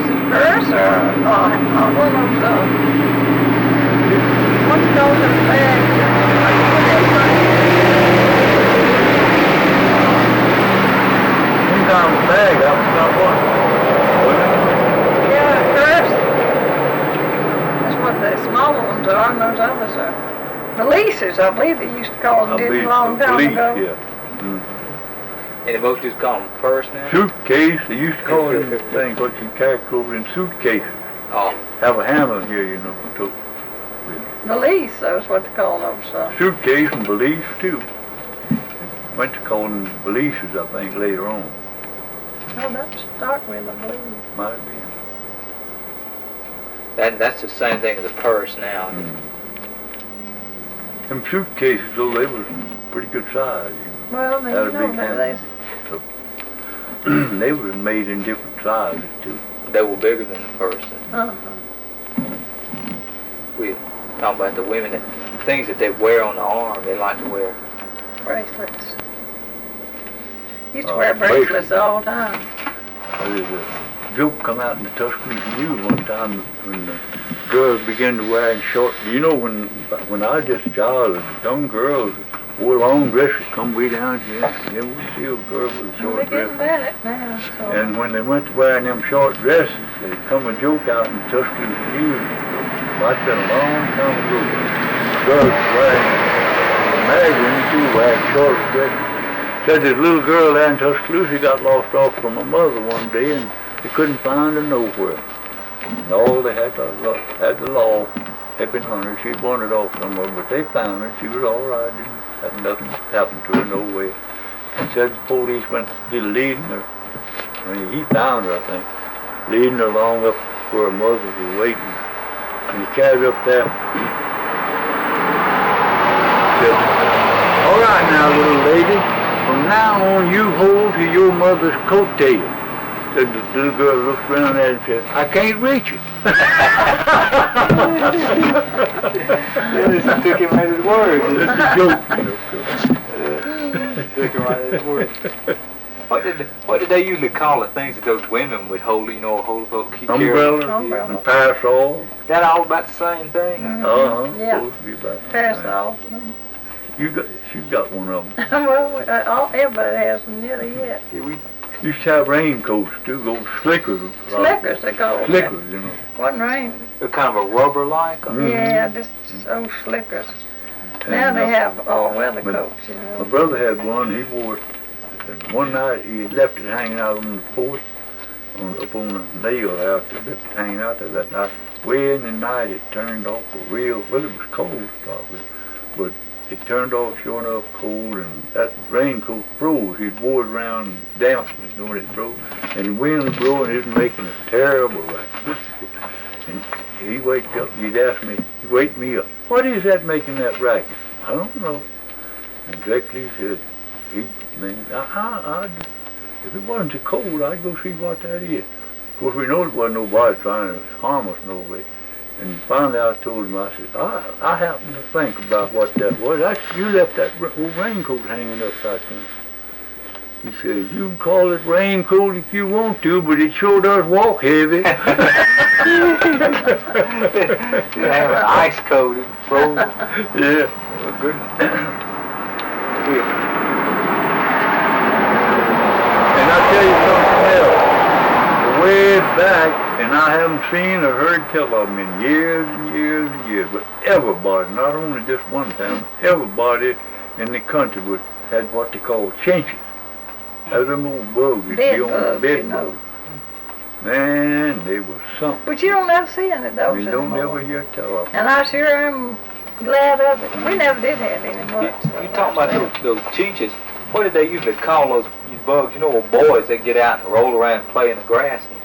Is it purse or one of those, what goes in the bag? Sometimes a bag, I forgot what. Yeah, purse. That's what the smaller ones are, and those others are. Valises, I believe they used to call them, didn't a long time ago. Yeah. Mm-hmm. And the most just call them purse now? Suitcase, they used to call them things what you carry over in suitcases. Oh. Have a handle here, you know. So, Valise, that's what they call those. Suitcase and valise too. Went to calling valises, I think, later on. Oh, that's start with, I believe. Might have been. That's the same thing as a purse now. Them suitcases, though, they was pretty good size. Well, they They were made in different sizes too. They were bigger than the purse. We talk about the women, that things that they wear on the arm. They like to wear bracelets. Used to wear bracelets all the time. There's a joke come out in the Tuscaloosa News one time when the girls began to wear short. You know, when I was just a child, young girls wore long dresses come way down here. And they would see a girl with a short dress. Now, so. And when they went to wearing them short dresses, there come a joke out in the Tuscaloosa News. That's been a long time ago. Girls wearing magazines too, wearing short dresses. Said this little girl there in Tuscaloosa got lost off from her mother one day, and they couldn't find her nowhere. And all they had the law helping on her. She'd wandered off somewhere, but they found her. She was all right. Didn't nothing happened to her, no way. And said the police went leading her. I mean, he found her, I think, leading her along up where her mother was waiting. And he carried her up there. Said, all right now, little lady. From now on, you hold to your mother's coattail. Said the little girl looked around at it and said, I can't reach it. They took him at his word. It's a joke. Took him at his word. What did they usually call the things that those women would hold, hold about? Umbrella and parasol. That all about the same thing? Yeah. Supposed to be about the parasol. You got one of them. Well, everybody has them nearly yet. Yeah, we used to have raincoats too, those slickers. Slickers, they call them. Slickers, you know. Wasn't rain. They're kind of a rubber-like? Yeah, just those slickers. Now they have all-weather coats, you know. My brother had one, he wore it. And one night he had left it hanging out on the porch, up on the nail out there, left it hanging out there that night. Way in the night it turned off it was cold probably, but it turned off sure enough cold, and that raincoat froze. He'd wore it around damp when it froze, and the wind was blowing, it was making a terrible racket. And he waked up, he'd ask me, he waked me up, what is that making that racket? I don't know. And exactly he said, if it wasn't too cold, I'd go see what that is. Of course, we know it wasn't nobody trying to harm us no way. And finally I told him, I said, I happened to think about what that was. You left that old raincoat hanging up back there. He said, you can call it raincoat if you want to, but it sure does walk heavy. You have an ice coat and frozen. Yeah. Oh, goodness. And I'll tell you something else. Way back, and I haven't seen or heard tell of them in years and years and years, but everybody, not only just one time, everybody in the country had what they call chinches. Those them old bugs. Bed bugs. Man, they were something. But you don't ever see any of those You don't ever hear tell of them. And I sure am glad of it. We never did have any much. You talking about those chinches. What did they usually call those bugs? You know, boys that get out and roll around and play in the grass and